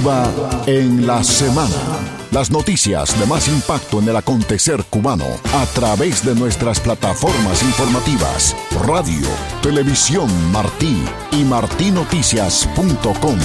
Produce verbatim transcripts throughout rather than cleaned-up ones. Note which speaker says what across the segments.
Speaker 1: Cuba en la semana. Las noticias de más impacto en el acontecer cubano a través de nuestras plataformas informativas, radio, televisión Martí y martí noticias punto com.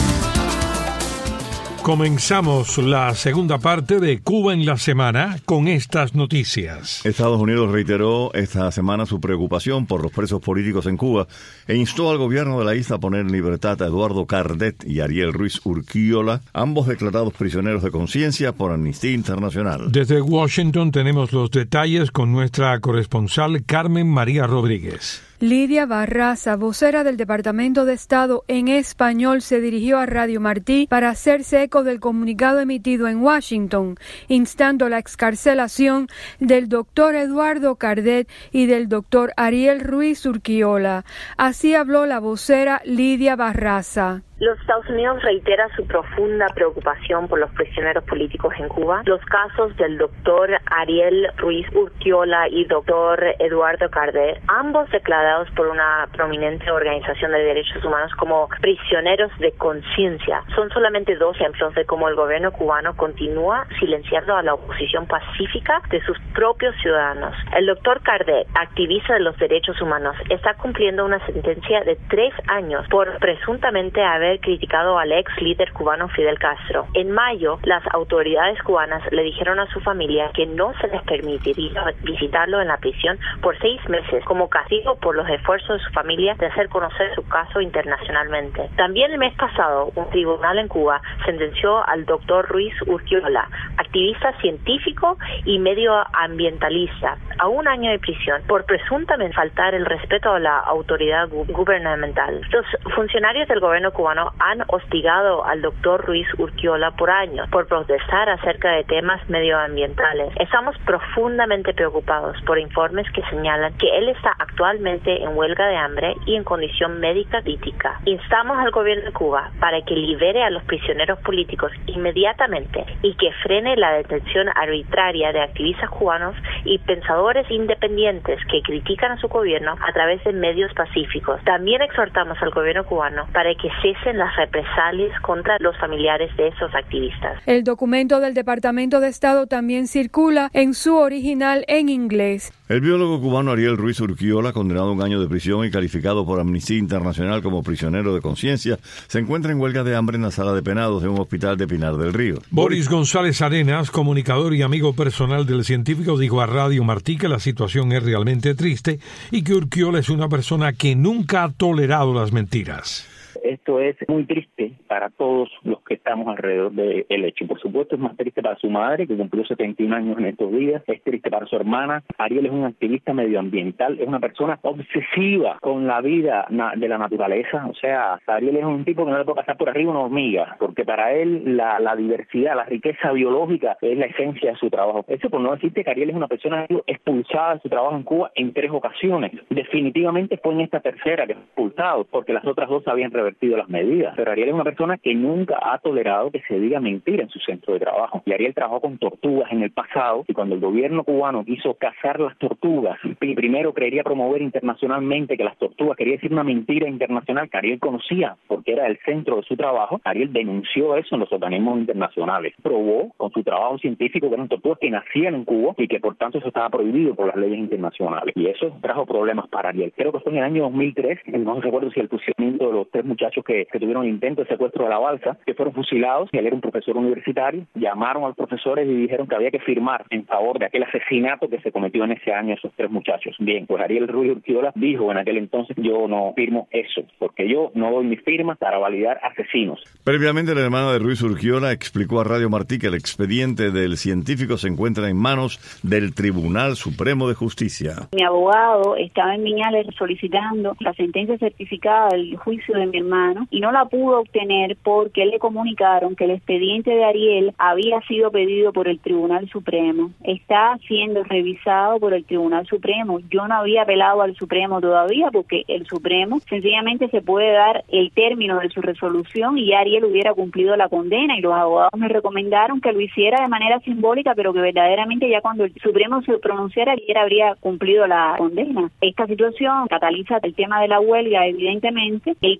Speaker 2: Comenzamos la segunda parte de Cuba en la semana con estas noticias.
Speaker 3: Estados Unidos reiteró esta semana su preocupación por los presos políticos en Cuba e instó al gobierno de la isla a poner en libertad a Eduardo Cardet y Ariel Ruiz Urquiola, ambos declarados prisioneros de conciencia por Amnistía Internacional.
Speaker 2: Desde Washington tenemos los detalles con nuestra corresponsal Carmen María Rodríguez.
Speaker 4: Lidia Barraza, vocera del Departamento de Estado en español, se dirigió a Radio Martí para hacerse eco del comunicado emitido en Washington, instando la excarcelación del doctor Eduardo Cardet y del doctor Ariel Ruiz Urquiola. Así habló la vocera Lidia Barraza.
Speaker 5: Los Estados Unidos reitera su profunda preocupación por los prisioneros políticos en Cuba. Los casos del doctor Ariel Ruiz Urquiola y doctor Eduardo Cardet, ambos declarados por una prominente organización de derechos humanos como prisioneros de conciencia, son solamente dos ejemplos de cómo el gobierno cubano continúa silenciando a la oposición pacífica de sus propios ciudadanos. El doctor Cardet, activista de los derechos humanos, está cumpliendo una sentencia de tres años por presuntamente haber criticado al ex líder cubano Fidel Castro. En mayo, las autoridades cubanas le dijeron a su familia que no se les permitiría visitarlo en la prisión por seis meses como castigo por los esfuerzos de su familia de hacer conocer su caso internacionalmente. También el mes pasado, un tribunal en Cuba sentenció al doctor Ruiz Urquiola, activista científico y medioambientalista, a un año de prisión por presuntamente faltar el respeto a la autoridad gu- gubernamental. Los funcionarios del gobierno cubano han hostigado al doctor Ruiz Urquiola por años por protestar acerca de temas medioambientales. Estamos profundamente preocupados por informes que señalan que él está actualmente en huelga de hambre y en condición médica crítica. Instamos al gobierno de Cuba para que libere a los prisioneros políticos inmediatamente y que frene la detención arbitraria de activistas cubanos y pensadores independientes que critican a su gobierno a través de medios pacíficos. También exhortamos al gobierno cubano para que cese las represalias contra los familiares de esos activistas.
Speaker 4: El documento del Departamento de Estado también circula en su original en inglés.
Speaker 3: El biólogo cubano Ariel Ruiz Urquiola, condenado a un año de prisión y calificado por Amnistía Internacional como prisionero de conciencia, se encuentra en huelga de hambre en la sala de penados de un hospital de Pinar del Río.
Speaker 2: Boris González Arenas, comunicador y amigo personal del científico, dijo a Radio Martí que la situación es realmente triste y que Urquiola es una persona que nunca ha tolerado las mentiras.
Speaker 6: Esto es muy triste para todos los que estamos alrededor del hecho. Por supuesto, es más triste para su madre, que cumplió setenta y un años en estos días. Es triste para su hermana. Ariel es un activista medioambiental. Es una persona obsesiva con la vida na- de la naturaleza. O sea, Ariel es un tipo que no le puede pasar por arriba una hormiga, porque para él la, la diversidad, la riqueza biológica es la esencia de su trabajo. Eso por no decirte que Ariel es una persona expulsada de su trabajo en Cuba en tres ocasiones. Definitivamente fue en esta tercera que fue expulsado, porque las otras dos habían revertido las medidas. Pero Ariel es una persona que nunca ha tolerado que se diga mentira en su centro de trabajo. Y Ariel trabajó con tortugas en el pasado, y cuando el gobierno cubano quiso cazar las tortugas, primero quería promover internacionalmente que las tortugas, quería decir una mentira internacional que Ariel conocía porque era el centro de su trabajo. Ariel denunció eso en los organismos internacionales. Probó con su trabajo científico que eran tortugas que nacían en Cuba y que por tanto eso estaba prohibido por las leyes internacionales. Y eso trajo problemas para Ariel. Creo que fue en el año dos mil tres, no recuerdo si el fusilamiento de los tres muchachos que, que tuvieron intento de secuestro de la balsa, que fueron fusilados, y él era un profesor universitario. Llamaron a los profesores y dijeron que había que firmar en favor de aquel asesinato que se cometió en ese año a esos tres muchachos. Bien, pues Ariel Ruiz Urquiola dijo en aquel entonces: yo no firmo eso, porque yo no doy mi firma para validar asesinos.
Speaker 3: Previamente, la hermana de Ruiz Urquiola explicó a Radio Martí que el expediente del científico se encuentra en manos del Tribunal Supremo de Justicia.
Speaker 7: Mi abogado estaba en Viñales solicitando la sentencia certificada del juicio de mi hermano y no la pudo obtener porque le comunicaron que el expediente de Ariel había sido pedido por el Tribunal Supremo. Está siendo revisado por el Tribunal Supremo. Yo no había apelado al Supremo todavía porque el Supremo sencillamente se puede dar el término de su resolución y Ariel hubiera cumplido la condena, y los abogados me recomendaron que lo hiciera de manera simbólica, pero que verdaderamente ya cuando el Supremo se pronunciara, Ariel habría cumplido la condena. Esta situación cataliza el tema de la huelga, evidentemente. El caso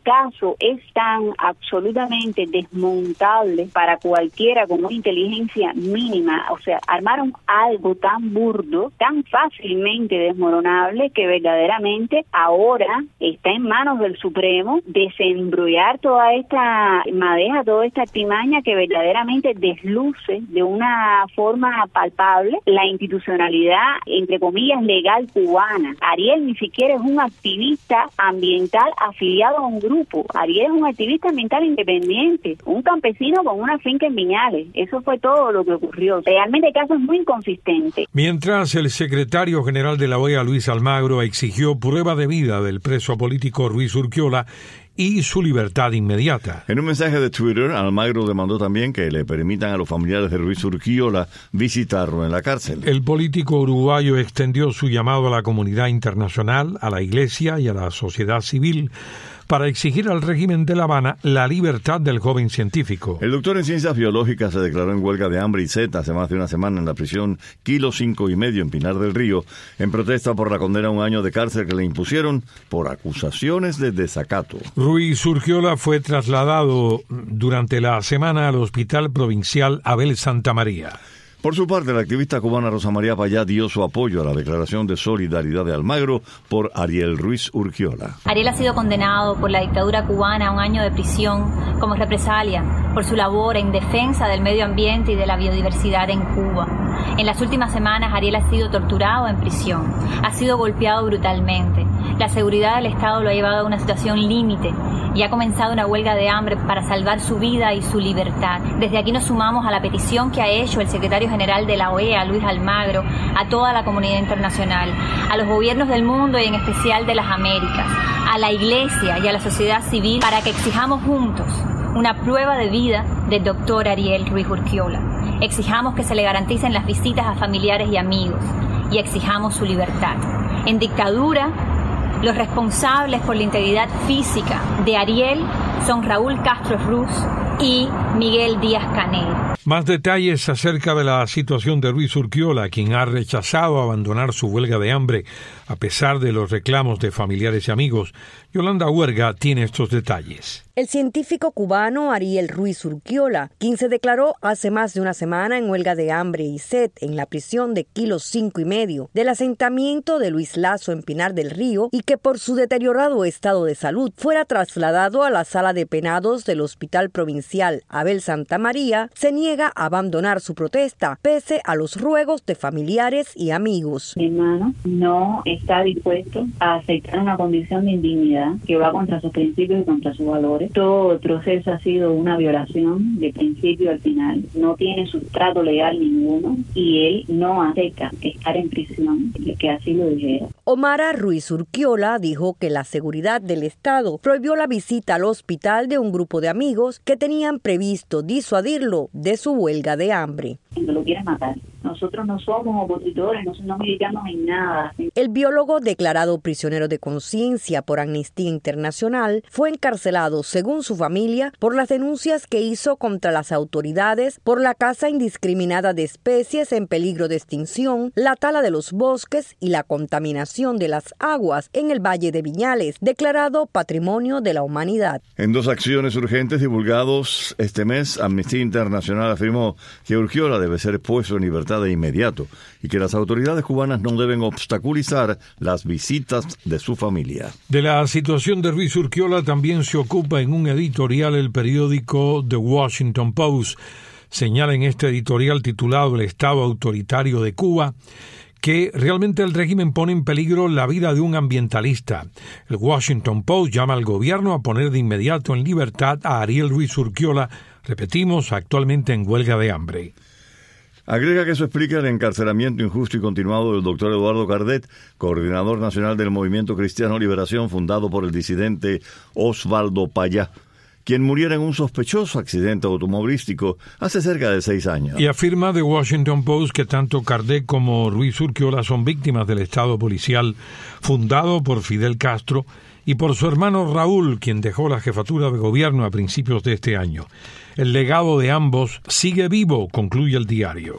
Speaker 7: caso es tan absolutamente desmontable para cualquiera con una inteligencia mínima. O sea, armaron algo tan burdo, tan fácilmente desmoronable, que verdaderamente ahora está en manos del Supremo desembrollar toda esta madeja, toda esta artimaña que verdaderamente desluce de una forma palpable la institucionalidad, entre comillas, legal cubana. Ariel ni siquiera es un activista ambiental afiliado a un grupo. Ariel es un activista ambiental independiente, un campesino con una finca en Viñales. Eso fue todo lo que ocurrió. Realmente el caso es muy inconsistente.
Speaker 2: Mientras el secretario general de la O E A, Luis Almagro, exigió prueba de vida del preso político Ruiz Urquiola y su libertad inmediata.
Speaker 3: En un mensaje de Twitter, Almagro demandó también que le permitan a los familiares de Ruiz Urquiola visitarlo en la cárcel.
Speaker 2: El político uruguayo extendió su llamado a la comunidad internacional, a la Iglesia y a la sociedad civil para exigir al régimen de La Habana la libertad del joven científico.
Speaker 3: El doctor en ciencias biológicas se declaró en huelga de hambre y sed hace más de una semana en la prisión Kilo Cinco y Medio en Pinar del Río, en protesta por la condena a un año de cárcel que le impusieron por acusaciones de desacato.
Speaker 2: Ruiz Urquiola fue trasladado durante la semana al Hospital Provincial Abel Santamaría.
Speaker 3: Por su parte, la activista cubana Rosa María Payá dio su apoyo a la declaración de solidaridad de Almagro por Ariel Ruiz Urquiola.
Speaker 8: Ariel ha sido condenado por la dictadura cubana a un año de prisión como represalia por su labor en defensa del medio ambiente y de la biodiversidad en Cuba. En las últimas semanas, Ariel ha sido torturado en prisión, ha sido golpeado brutalmente. La seguridad del Estado lo ha llevado a una situación límite y ha comenzado una huelga de hambre para salvar su vida y su libertad. Desde aquí nos sumamos a la petición que ha hecho el secretario general de la O E A, Luis Almagro, a toda la comunidad internacional, a los gobiernos del mundo y en especial de las Américas, a la Iglesia y a la sociedad civil para que exijamos juntos una prueba de vida del doctor Ariel Ruiz Urquiola. Exijamos que se le garanticen las visitas a familiares y amigos y exijamos su libertad. En dictadura, los responsables por la integridad física de Ariel son Raúl Castro Ruz y Miguel Díaz-Canel.
Speaker 2: Más detalles acerca de la situación de Ruiz Urquiola, quien ha rechazado abandonar su huelga de hambre a pesar de los reclamos de familiares y amigos. Yolanda Huerga tiene estos detalles.
Speaker 9: El científico cubano Ariel Ruiz Urquiola, quien se declaró hace más de una semana en huelga de hambre y sed en la prisión de Kilo Cinco y Medio del asentamiento de Luis Lazo en Pinar del Río, y que por su deteriorado estado de salud fuera trasladado a la sala de penados del Hospital Provincial Abel Santamaría, se niega a abandonar su protesta pese a los ruegos de familiares y amigos.
Speaker 7: Mi hermano no está dispuesto a aceptar una condición de indignidad que va contra sus principios y contra sus valores. Todo el proceso ha sido una violación de principio al final. No tiene sustrato legal ninguno y él no acepta estar en prisión, que así lo dijera.
Speaker 9: Omara Ruiz Urquiola dijo que la seguridad del Estado prohibió la visita al hospital de un grupo de amigos que tenían previsto disuadirlo de su huelga de hambre.
Speaker 7: No lo quieren matar. Nosotros no somos opositores, no, no militamos en nada.
Speaker 9: El biólogo declarado prisionero de conciencia por Amnistía Internacional fue encarcelado, según su familia, por las denuncias que hizo contra las autoridades por la caza indiscriminada de especies en peligro de extinción, la tala de los bosques y la contaminación de las aguas en el Valle de Viñales, declarado Patrimonio de la Humanidad.
Speaker 3: En dos acciones urgentes divulgados este mes, Amnistía Internacional afirmó que Urquiola debe ser puesto en libertad de inmediato y que las autoridades cubanas no deben obstaculizar las visitas de su familia.
Speaker 2: De la situación de Ruiz Urquiola también se ocupa en un editorial el periódico The Washington Post. Señala en este editorial titulado El Estado Autoritario de Cuba que realmente el régimen pone en peligro la vida de un ambientalista. El Washington Post llama al gobierno a poner de inmediato en libertad a Ariel Ruiz Urquiola, repetimos, actualmente en huelga de hambre.
Speaker 3: Agrega que eso explica el encarcelamiento injusto y continuado del doctor Eduardo Cardet, coordinador nacional del Movimiento Cristiano Liberación, fundado por el disidente Osvaldo Payá, quien muriera en un sospechoso accidente automovilístico hace cerca de seis años.
Speaker 2: Y afirma The Washington Post que tanto Cardet como Ruiz Urquiola son víctimas del Estado policial fundado por Fidel Castro y por su hermano Raúl, quien dejó la jefatura de gobierno a principios de este año. El legado de ambos sigue vivo, concluye el diario.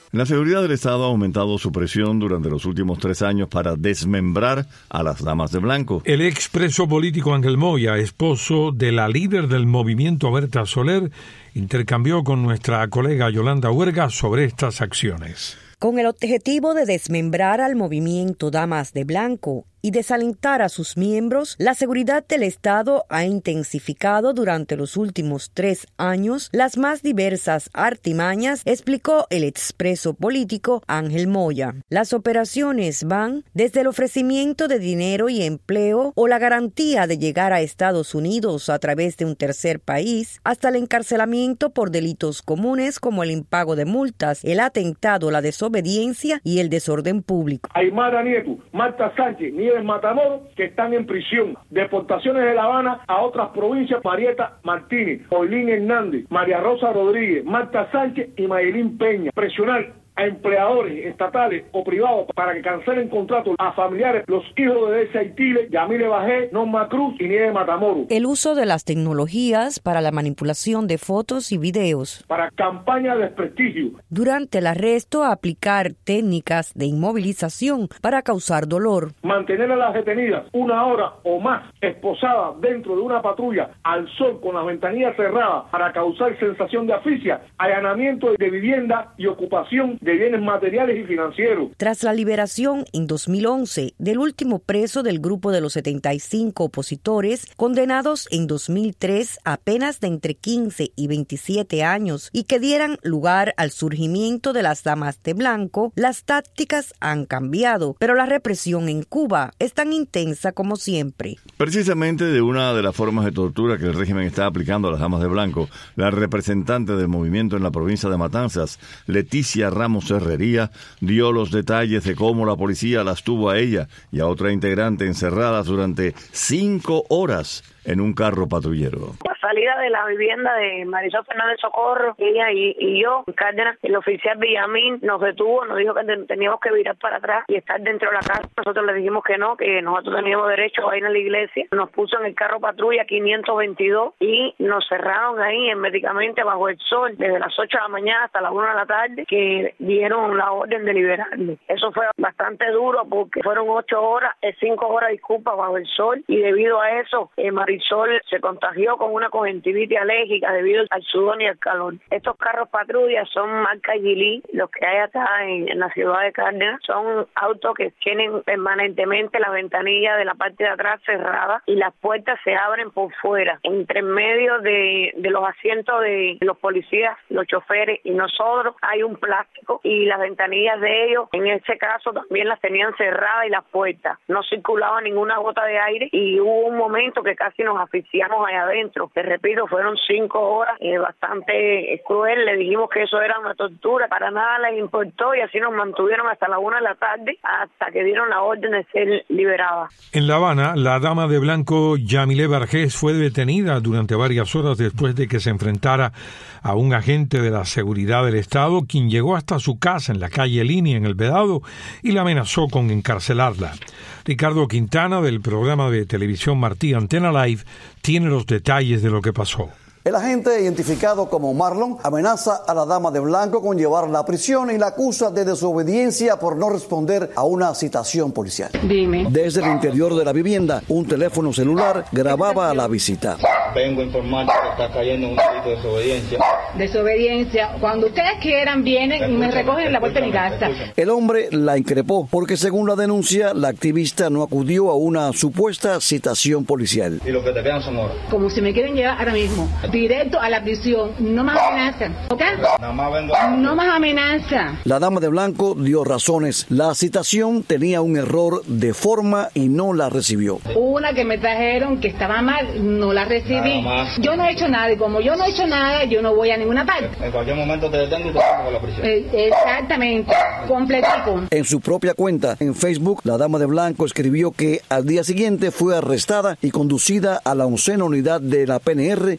Speaker 3: La seguridad del Estado ha aumentado su presión durante los últimos tres años para desmembrar a las damas de blanco.
Speaker 2: El expreso político Ángel Moya, esposo de la líder del movimiento Berta Soler, intercambió con nuestra colega Yolanda Huerga sobre estas acciones.
Speaker 9: Con el objetivo de desmembrar al movimiento Damas de Blanco y desalentar a sus miembros, la seguridad del Estado ha intensificado durante los últimos tres años las más diversas artimañas, explicó el expreso político Ángel Moya. Las operaciones van desde el ofrecimiento de dinero y empleo o la garantía de llegar a Estados Unidos a través de un tercer país, hasta el encarcelamiento por delitos comunes como el impago de multas, el atentado, la desobediencia y el desorden público.
Speaker 10: Aymara Nieto, Marta Sánchez, Nieves Matamoros, que están en prisión. Deportaciones de La Habana a otras provincias: Marieta Martínez, Oilín Hernández, María Rosa Rodríguez, Marta Sánchez y Mayelín Peña. Presionar a empleadores estatales o privados para que cancelen contratos a familiares, los hijos de Delcy Aitile, Yamile Bajé, Norma Cruz y Nieves Matamoros.
Speaker 9: El uso de las tecnologías para la manipulación de fotos y videos.
Speaker 10: Para campaña de desprestigio.
Speaker 9: Durante el arresto, aplicar técnicas de inmovilización para causar dolor.
Speaker 10: Mantener a las detenidas una hora o más esposadas dentro de una patrulla al sol con las ventanillas cerradas para causar sensación de asfixia, allanamiento de vivienda y ocupación de bienes materiales y financieros.
Speaker 9: Tras la liberación en dos mil once del último preso del grupo de los setenta y cinco opositores, condenados en dos mil tres a penas de entre quince y veintisiete años y que dieran lugar al surgimiento de las Damas de Blanco, las tácticas han cambiado, pero la represión en Cuba es tan intensa como siempre.
Speaker 3: Precisamente de una de las formas de tortura que el régimen está aplicando a las Damas de Blanco, la representante del movimiento en la provincia de Matanzas, Leticia Ramos Herrería, dio los detalles de cómo la policía las tuvo a ella y a otra integrante encerradas durante cinco horas en un carro patrullero.
Speaker 11: La salida de la vivienda de Marisol Fernández Socorro, ella y, y yo, en Cárdenas, el oficial Villamín nos detuvo, nos dijo que teníamos que virar para atrás y estar dentro de la casa. Nosotros le dijimos que no, que nosotros teníamos derecho a ir a la iglesia. Nos puso en el carro patrulla quinientos veintidós y nos cerraron ahí herméticamente bajo el sol desde las ocho de la mañana hasta las una de la tarde, que dieron la orden de liberarme. Eso fue bastante duro porque fueron ocho horas, cinco horas, disculpa, bajo el sol, y debido a eso, eh, Marisol Sol se contagió con una conjuntivitis alérgica debido al sudor y al calor. Estos carros patrullas son marca Gili, los que hay acá en, en la ciudad de Cárdenas. Son autos que tienen permanentemente la ventanilla de la parte de atrás cerrada y las puertas se abren por fuera. Entre medio de, de los asientos de los policías, los choferes y nosotros hay un plástico y las ventanillas de ellos, en ese caso, también las tenían cerradas y las puertas. No circulaba ninguna gota de aire y hubo un momento que casi nos asfixiamos allá adentro. Te repito, fueron cinco horas, eh, bastante cruel. Le dijimos que eso era una tortura, para nada les importó y así nos mantuvieron hasta la una de la tarde, hasta que dieron la orden de ser liberada.
Speaker 2: En La Habana, la dama de blanco Yamile Barjés fue detenida durante varias horas después de que se enfrentara a un agente de la seguridad del Estado, quien llegó hasta su casa en la calle Línea, en El Vedado, y la amenazó con encarcelarla. Ricardo Quintana, del programa de televisión Martí Antena Live, tiene los detalles de lo que pasó.
Speaker 12: El agente, identificado como Marlon, amenaza a la dama de blanco con llevarla a prisión y la acusa de desobediencia por no responder a una citación policial.
Speaker 13: Dime.
Speaker 12: Desde el interior de la vivienda, un teléfono celular grababa la visita.
Speaker 14: Vengo a informar que está cayendo un delito de desobediencia.
Speaker 13: Desobediencia. Cuando ustedes quieran, vienen y me recogen en la puerta de mi casa.
Speaker 12: El hombre la increpó porque, según la denuncia, la activista no acudió a una supuesta citación policial.
Speaker 14: Y lo que te quedan son horas.
Speaker 13: Como si me quieren llevar ahora mismo directo a la prisión, no más amenaza, ¿ok?
Speaker 14: Nada más vengo a...
Speaker 13: No más amenaza.
Speaker 12: La dama de blanco dio razones. La citación tenía un error de forma y no la recibió.
Speaker 13: Una que me trajeron que estaba mal, no la recibí. Yo no he hecho nada y como yo no he hecho nada, yo no voy a ninguna parte.
Speaker 14: En cualquier momento te detengo y te pongo a la prisión.
Speaker 13: Eh, exactamente, completico.
Speaker 12: En su propia cuenta en Facebook, la dama de blanco escribió que al día siguiente fue arrestada y conducida a la oncena unidad de la P N R del municipio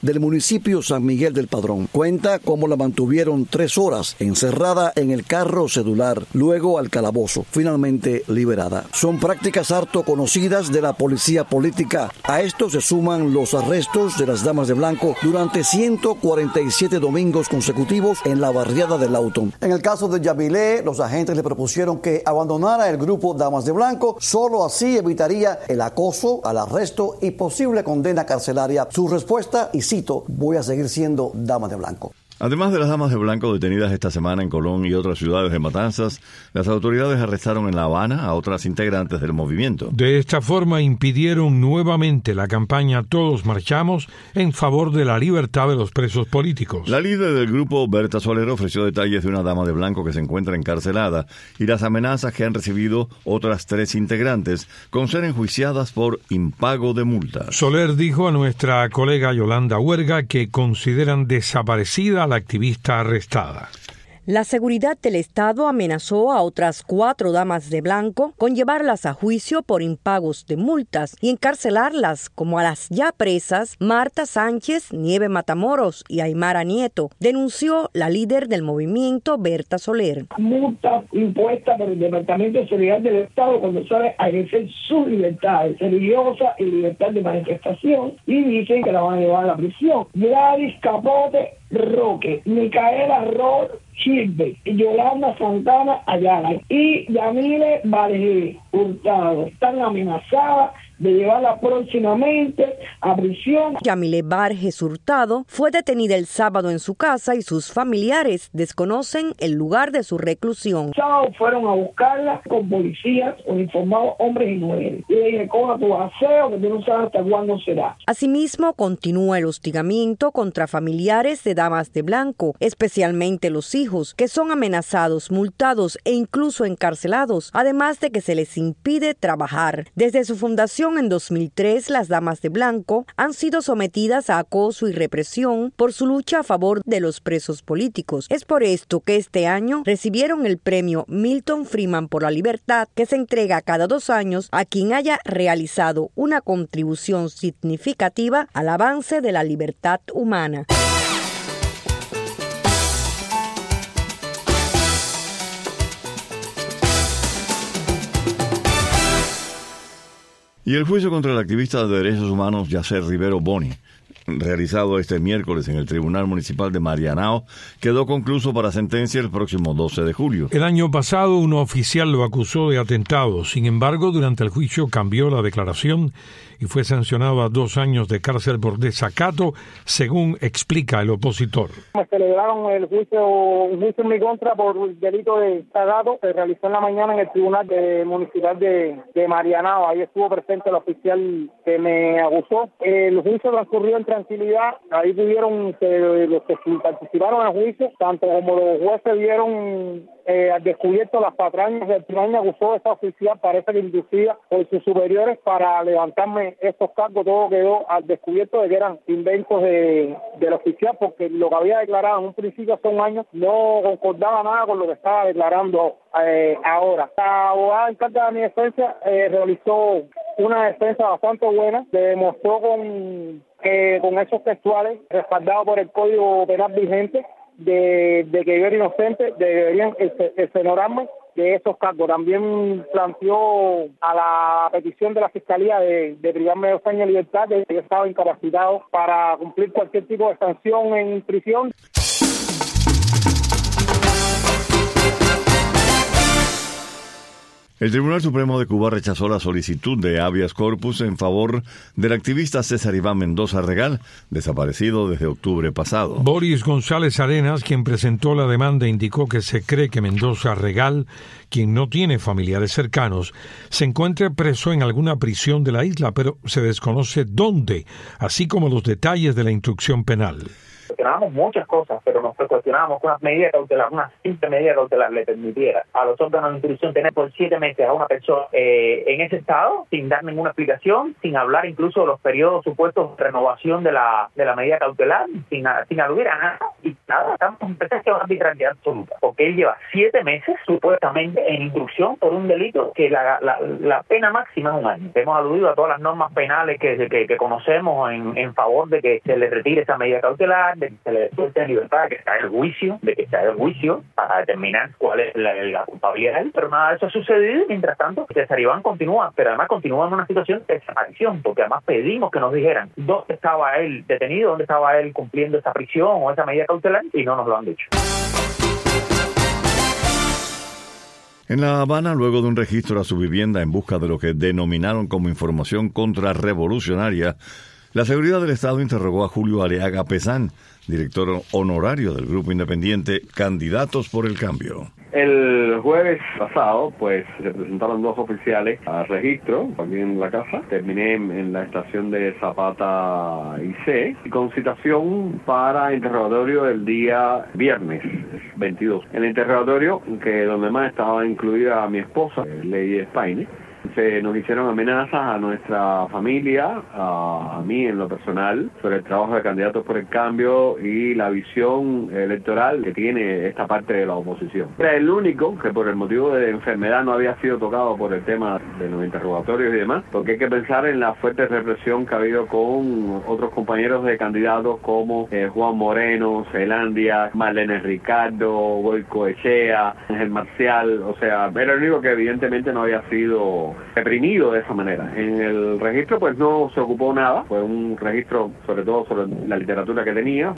Speaker 12: municipio San Miguel del Padrón. Cuenta cómo la mantuvieron tres horas encerrada en el carro celular, luego al calabozo, finalmente liberada. Son prácticas harto conocidas de la policía política. A esto se suman los arrestos de las damas de blanco durante ciento cuarenta y siete domingos consecutivos en la barriada de Lawton. En el caso de Yamilé, los agentes le propusieron que abandonara el grupo Damas de Blanco, solo así evitaría el acoso, al arresto y posible condena carcelaria. Su respuesta, y cito, voy a seguir siendo dama de blanco.
Speaker 3: Además de las damas de blanco detenidas esta semana en Colón y otras ciudades de Matanzas, las autoridades arrestaron en La Habana a otras integrantes del movimiento.
Speaker 2: De esta forma impidieron nuevamente la campaña Todos Marchamos en favor de la libertad de los presos políticos.
Speaker 3: La líder del grupo, Berta Soler, ofreció detalles de una dama de blanco que se encuentra encarcelada y las amenazas que han recibido otras tres integrantes con ser enjuiciadas por impago de multas.
Speaker 2: Soler dijo a nuestra colega Yolanda Huerga que consideran desaparecida a la activista arrestada.
Speaker 9: La seguridad del Estado amenazó a otras cuatro damas de blanco con llevarlas a juicio por impagos de multas y encarcelarlas, como a las ya presas Marta Sánchez, Nieve Matamoros y Aymara Nieto, denunció la líder del movimiento, Berta Soler.
Speaker 15: Multas impuestas por el Departamento de Seguridad del Estado cuando sale a ejercer sus libertades religiosas y libertad de manifestación, y dicen que la van a llevar a la prisión. Gladys Capote Roque, Micaela Rod Chilbe, Yolanda Santana Ayala y Yamile Valge Hurtado están amenazadas de llevarla próximamente a prisión.
Speaker 9: Yamile Vargas Hurtado fue detenida el sábado en su casa y sus familiares desconocen el lugar de su reclusión.
Speaker 15: El sábado fueron a buscarla con policías uniformados, hombres y mujeres. Y le dije, coja tu aseo, que tú no sabes hasta cuándo será.
Speaker 9: Asimismo, continúa el hostigamiento contra familiares de damas de blanco, especialmente los hijos, que son amenazados, multados e incluso encarcelados, además de que se les impide trabajar. Desde su fundación en dos mil tres, las damas de blanco han sido sometidas a acoso y represión por su lucha a favor de los presos políticos. Es por esto que este año recibieron el premio Milton Friedman por la libertad, que se entrega cada dos años a quien haya realizado una contribución significativa al avance de la libertad humana.
Speaker 3: Y el juicio contra el activista de derechos humanos Yacer Rivero Boni, realizado este miércoles en el Tribunal Municipal de Marianao, quedó concluso para sentencia el próximo doce de julio.
Speaker 2: El año pasado un oficial lo acusó de atentado. Sin embargo, durante el juicio cambió la declaración y fue sancionado a dos años de cárcel por desacato, según explica el opositor.
Speaker 16: Me celebraron el juicio, un juicio en mi contra por el delito de desacato. Se realizó en la mañana en el Tribunal de, Municipal de, de Marianao. Ahí estuvo presente el oficial que me acusó. El juicio transcurrió en tranquilidad. Ahí pudieron, eh, los que participaron en el juicio, tanto como los jueces vieron eh, al descubierto las patrañas del tribunal. Me acusó esa oficial, parece que inducida por sus superiores para levantarme estos cargos. Todo quedó al descubierto de que eran inventos de, del oficial, porque lo que había declarado en un principio hace un año no concordaba nada con lo que estaba declarando eh, ahora. La abogada en carga de mi defensa eh, realizó una defensa bastante buena, se demostró con, eh, con hechos textuales respaldados por el Código Penal vigente de, de que yo era inocente, de que deberían exonerarme de esos cargos. También planteó a la petición de la Fiscalía de, de privarme de dos años de libertad, de que yo estaba incapacitado para cumplir cualquier tipo de sanción en prisión.
Speaker 3: El Tribunal Supremo de Cuba rechazó la solicitud de habeas corpus en favor del activista César Iván Mendoza Regal, desaparecido desde octubre pasado.
Speaker 2: Boris González Arenas, quien presentó la demanda, indicó que se cree que Mendoza Regal, quien no tiene familiares cercanos, se encuentra preso en alguna prisión de la isla, pero se desconoce dónde, así como los detalles de la instrucción penal.
Speaker 6: cuestionábamos muchas cosas, pero nos cuestionábamos que una medida cautelar, una simple medida cautelar le permitiera a los órganos de instrucción tener por siete meses a una persona eh, en ese estado, sin dar ninguna explicación, sin hablar incluso de los periodos supuestos de renovación de la de la medida cautelar, sin, sin aludir a nada, y nada, estamos en presencia de una arbitrariedad absoluta, porque él lleva siete meses supuestamente en instrucción por un delito que la, la, la pena máxima es un año. Hemos aludido a todas las normas penales que, que, que conocemos en, en favor de que se le retire esa medida cautelar, de que se le suelte en libertad, de que se haga el juicio, de que se haga el juicio para determinar cuál es la, la culpabilidad, pero nada de eso ha sucedido y mientras tanto César Iván continúa, pero además continúa en una situación de desaparición, porque además pedimos que nos dijeran dónde estaba él detenido, dónde estaba él cumpliendo esa prisión o esa medida cautelar y no nos lo han dicho.
Speaker 3: En La Habana, luego de un registro a su vivienda en busca de lo que denominaron como información contrarrevolucionaria, la seguridad del Estado interrogó a Julio Aliaga Pesán, director honorario del grupo independiente Candidatos por el Cambio.
Speaker 17: El jueves pasado, pues, se presentaron dos oficiales a registro aquí en la casa. Terminé en la estación de Zapata y C, con citación para interrogatorio el día viernes veintidós. El interrogatorio, que donde más estaba incluida mi esposa, Lady Spaine, se nos hicieron amenazas a nuestra familia, a, a mí en lo personal, sobre el trabajo de Candidatos por el Cambio y la visión electoral que tiene esta parte de la oposición. Era el único que por el motivo de enfermedad no había sido tocado por el tema de los interrogatorios y demás, porque hay que pensar en la fuerte represión que ha habido con otros compañeros de candidatos como eh, Juan Moreno, Zelandia, Marlene Ricardo, Goico Echea, Ángel Marcial. O sea, era el único que evidentemente no había sido reprimido de esa manera. En el registro pues no se ocupó nada, fue un registro sobre todo sobre la literatura que tenía.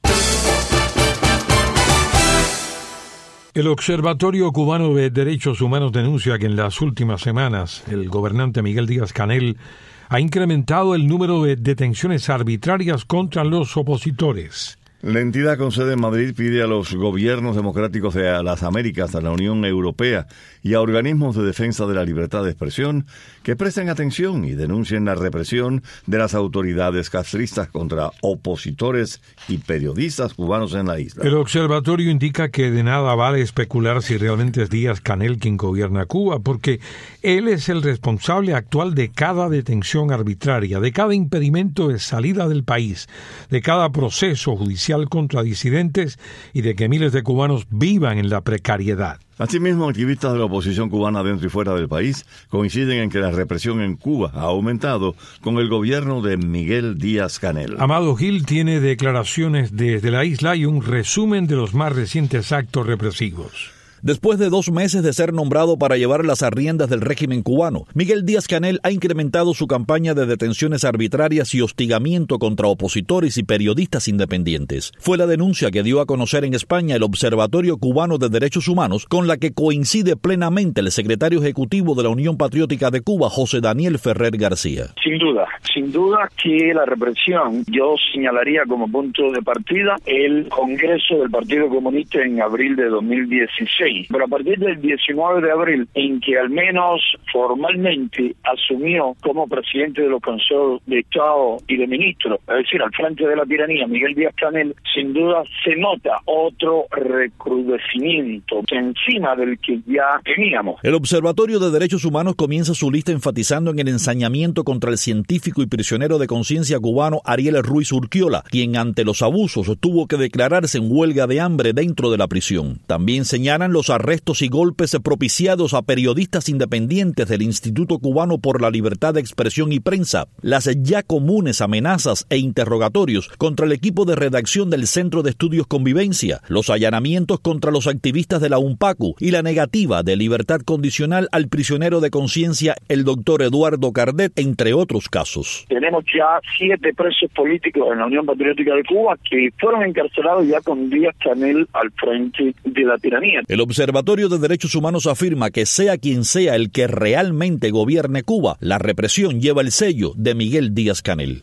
Speaker 2: El Observatorio Cubano de Derechos Humanos denuncia que en las últimas semanas el gobernante Miguel Díaz-Canel ha incrementado el número de detenciones arbitrarias contra los opositores.
Speaker 3: La entidad con sede en Madrid pide a los gobiernos democráticos de las Américas, a la Unión Europea y a organismos de defensa de la libertad de expresión que presten atención y denuncien la represión de las autoridades castristas contra opositores y periodistas cubanos en la isla.
Speaker 2: El observatorio indica que de nada vale especular si realmente es Díaz-Canel quien gobierna Cuba, porque él es el responsable actual de cada detención arbitraria, de cada impedimento de salida del país, de cada proceso judicial contra disidentes y de que miles de cubanos vivan en la precariedad.
Speaker 3: Asimismo, activistas de la oposición cubana dentro y fuera del país coinciden en que la represión en Cuba ha aumentado con el gobierno de Miguel Díaz-Canel.
Speaker 2: Amado Gil tiene declaraciones desde la isla y un resumen de los más recientes actos represivos.
Speaker 18: Después de dos meses de ser nombrado para llevar las riendas del régimen cubano, Miguel Díaz-Canel ha incrementado su campaña de detenciones arbitrarias y hostigamiento contra opositores y periodistas independientes. Fue la denuncia que dio a conocer en España el Observatorio Cubano de Derechos Humanos, con la que coincide plenamente el secretario ejecutivo de la Unión Patriótica de Cuba, José Daniel Ferrer García.
Speaker 19: Sin duda, sin duda que la represión, yo señalaría como punto de partida el Congreso del Partido Comunista en abril de dos mil dieciséis. Pero a partir del diecinueve de abril, en que al menos formalmente asumió como presidente de los consejos de Estado y de ministros, es decir, al frente de la tiranía, Miguel Díaz-Canel, sin duda se nota otro recrudecimiento encima del que ya teníamos.
Speaker 18: El Observatorio de Derechos Humanos comienza su lista enfatizando en el ensañamiento contra el científico y prisionero de conciencia cubano Ariel Ruiz Urquiola, quien ante los abusos tuvo que declararse en huelga de hambre dentro de la prisión. También señalan los arrestos y golpes propiciados a periodistas independientes del Instituto Cubano por la Libertad de Expresión y Prensa, las ya comunes amenazas e interrogatorios contra el equipo de redacción del Centro de Estudios Convivencia, los allanamientos contra los activistas de la UNPACU y la negativa de libertad condicional al prisionero de conciencia, el doctor Eduardo Cardet, entre otros casos.
Speaker 19: Tenemos ya siete presos políticos en la Unión Patriótica de Cuba que fueron encarcelados ya con Díaz-Canel al frente de la tiranía.
Speaker 18: El Observatorio de Derechos Humanos afirma que sea quien sea el que realmente gobierne Cuba, la represión lleva el sello de Miguel Díaz-Canel.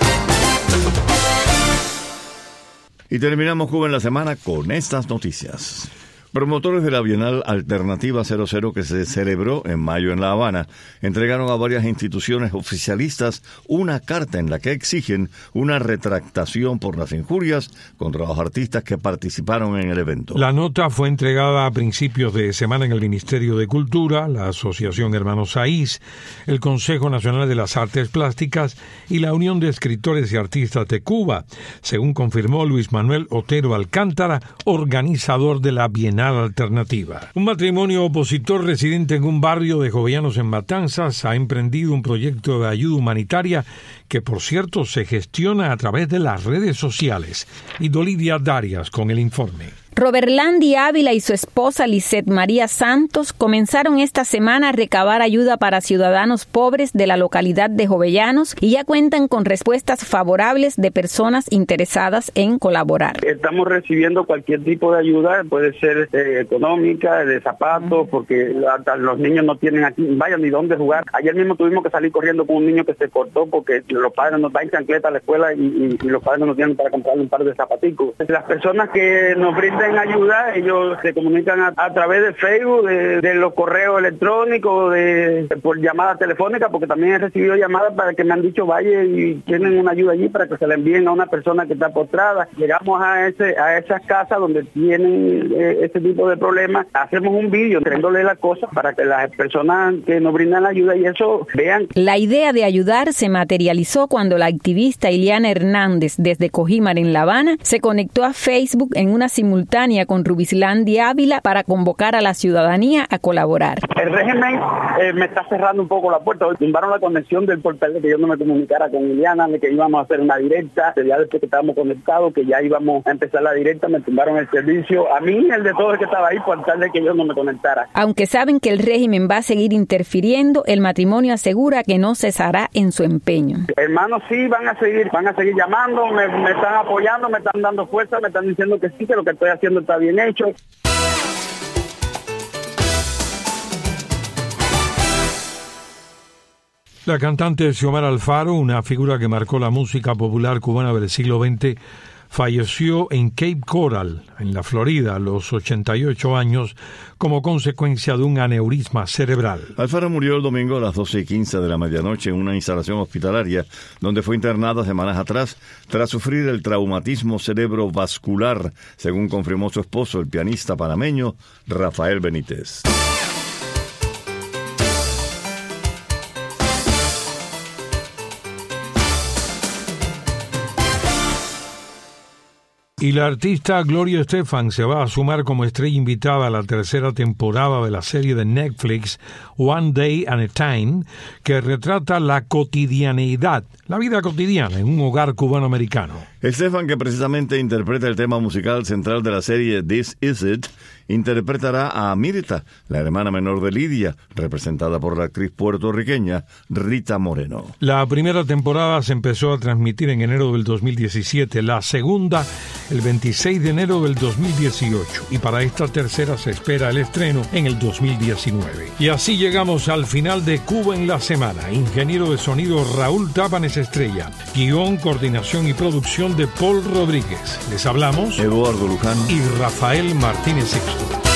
Speaker 3: Y terminamos Cuba en la semana con estas noticias. Promotores de la Bienal Alternativa cero cero que se celebró en mayo en La Habana entregaron a varias instituciones oficialistas una carta en la que exigen una retractación por las injurias contra los artistas que participaron en el evento.
Speaker 2: La nota fue entregada a principios de semana en el Ministerio de Cultura, la Asociación Hermanos Saiz, el Consejo Nacional de las Artes Plásticas y la Unión de Escritores y Artistas de Cuba, según confirmó Luis Manuel Otero Alcántara, organizador de la Bienal Alternativa. Un matrimonio opositor residente en un barrio de jovellanos en Matanzas ha emprendido un proyecto de ayuda humanitaria que, por cierto, se gestiona a través de las redes sociales. Y Dolidia Darias con el informe.
Speaker 20: Roberlandi Ávila y su esposa Lisette María Santos comenzaron esta semana a recabar ayuda para ciudadanos pobres de la localidad de Jovellanos y ya cuentan con respuestas favorables de personas interesadas en colaborar.
Speaker 21: Estamos recibiendo cualquier tipo de ayuda, puede ser eh, económica, de zapatos, porque hasta los niños no tienen aquí, vayan ni dónde jugar. Ayer mismo tuvimos que salir corriendo con un niño que se cortó porque los padres nos dan chancleta a la escuela y, y, y los padres no nos tienen para comprarle un par de zapaticos. Las personas que nos brindan ayuda, ellos se comunican a, a través de Facebook, de, de los correos electrónicos, de, de por llamada telefónica, porque también he recibido llamadas para que me han dicho vaya y tienen una ayuda allí para que se la envíen a una persona que está postrada. Llegamos a ese a esas casas donde tienen eh, ese tipo de problemas, hacemos un vídeo entregándole las cosas para que las personas que nos brindan la ayuda y eso vean.
Speaker 20: La idea de ayudar se materializó cuando la activista Iliana Hernández desde Cojímar en La Habana se conectó a Facebook en una simultánea con Rubislandi Ávila para convocar a la ciudadanía a colaborar.
Speaker 21: El régimen eh, me está cerrando un poco la puerta. Hoy tumbaron la conexión del portal de que yo no me comunicara con Iliana, de que íbamos a hacer una directa, ya después que estábamos conectados, que ya íbamos a empezar la directa, me tumbaron el servicio. A mí, el de todo el que estaba ahí, por tal de que yo no me conectara.
Speaker 20: Aunque saben que el régimen va a seguir interfiriendo, el matrimonio asegura que no cesará en su empeño.
Speaker 21: Hermanos, sí, van a seguir, van a seguir llamando, me, me están apoyando, me están dando fuerza, me están diciendo que sí, que lo que estoy haciendo está bien hecho.
Speaker 2: La cantante Xiomara Alfaro, una figura que marcó la música popular cubana del siglo veinte, falleció en Cape Coral, en la Florida, a los ochenta y ocho años, como consecuencia de un aneurisma cerebral.
Speaker 3: Alfaro murió el domingo a las doce y quince de la medianoche en una instalación hospitalaria, donde fue internada semanas atrás, tras sufrir el traumatismo cerebrovascular, según confirmó su esposo, el pianista panameño Rafael Benítez.
Speaker 2: Y la artista Gloria Estefan se va a sumar como estrella invitada a la tercera temporada de la serie de Netflix One Day at a Time, que retrata la cotidianeidad, la vida cotidiana en un hogar cubano-americano.
Speaker 3: Estefan, que precisamente interpreta el tema musical central de la serie This Is It, interpretará a Mirta, la hermana menor de Lidia, representada por la actriz puertorriqueña Rita Moreno.
Speaker 2: La primera temporada se empezó a transmitir en enero del dos mil diecisiete, la segunda el veintiséis de enero del dos mil dieciocho, y para esta tercera se espera el estreno en el dos mil diecinueve. Y así llegamos al final de Cuba en la Semana. Ingeniero de sonido Raúl Tápanes Estrella, guión, coordinación y producción de Paul Rodríguez. Les hablamos
Speaker 3: Eduardo Luján
Speaker 2: y Rafael Martínez Sixto.